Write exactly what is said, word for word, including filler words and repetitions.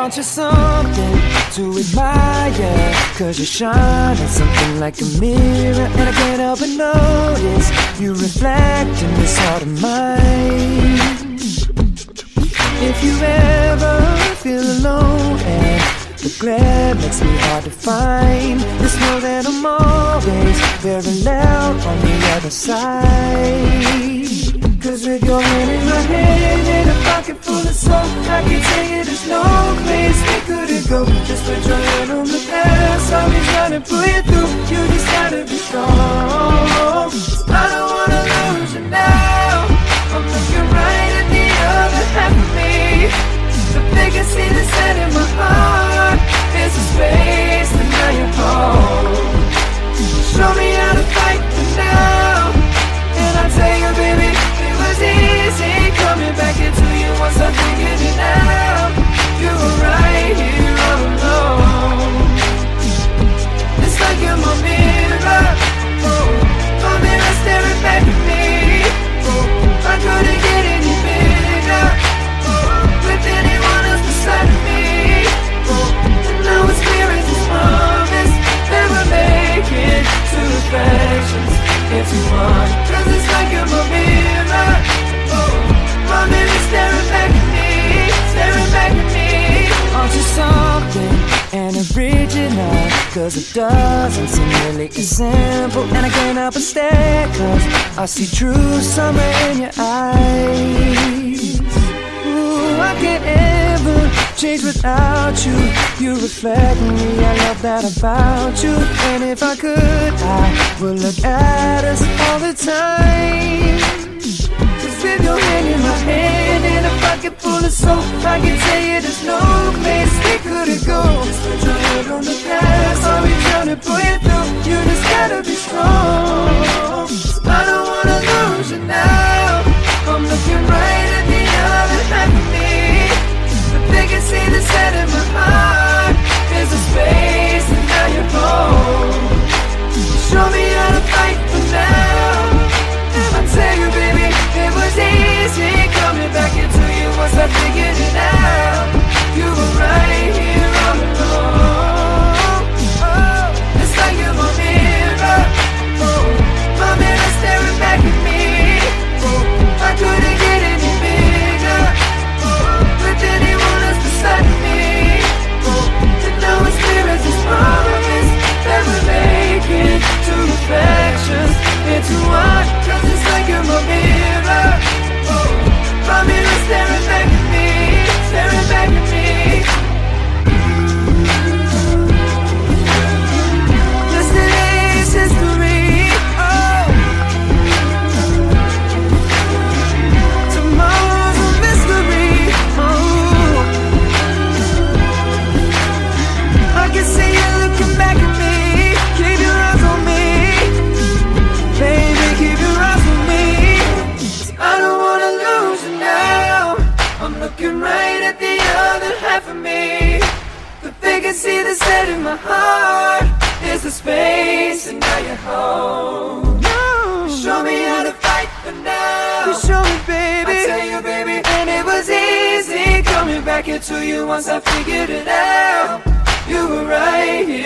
Aren't you something to admire? Cause you shine on something like a mirror, and I can't help but notice you reflect in this heart of mine. If you ever feel alone and the glare makes me hard to find, just know that I'm always very loud on the other side. Cause with your hand in my hand and a pocket full of soap, I can tell you there's no place we couldn't go. Just put your hand on the past, I'll be trying to pull you through. You just gotta be strong. I don't wanna lose you now. I'm looking right at the other half of me. The biggest thing that's set in my heart is a space, and now you're home. Show me how to fight for now, and I'll tell you, baby, it was easy coming back into you once I figured it out. You were right here all alone. It's like you're my mirror, oh, my mirror staring back at me. Oh, I couldn't get any bigger, oh, with anyone else beside of me. Oh, and now it's clear as this promise that we're making two reflections into one. Cause it's like you're my mirror, oh, my mirror staring back at me, staring back at me. Aren't you something and original? Cause it doesn't seem really as simple, and I can't help but stare, cause I see true summer in your eyes. Ooh, I can't ever change without you. You reflect me, I love that about you. And if I could, I would look at us all the time. Cause with your hand in my hand and a pocket full of soap, I can tell you there's no place we couldn't go. Just put your head on the past, I'll be trying to pull you through. You just gotta be strong. I don't wanna lose you now. I'm looking right at the other half of me. The biggest thing that's set in my heart is a space, and now you're home. Show me how to fight for now. I tell you, baby, it was easy coming back into you once I figured it out. You were right here all along. Oh, it's like you're my mirror, oh, my mirror staring back at me. Oh, I couldn't get any bigger, oh, with anyone else beside me. Oh, and now it's clear as this promise that we're making two reflections into one. Cause it's like you're my mirror, oh, my mirror staring back at me, staring back at me. Yesterday's history, oh, tomorrow's a mystery, oh, I can see you looking back at me. Keep your eyes on me, baby, keep your eyes on me. I don't wanna lose you now. I'm looking right at the other half of me. The vacancy that's set in my heart is the space, and now you're home. No. Show me how to fight for now. You show me, baby. I tell you, baby, and it was easy coming back into you once I figured it out. You were right here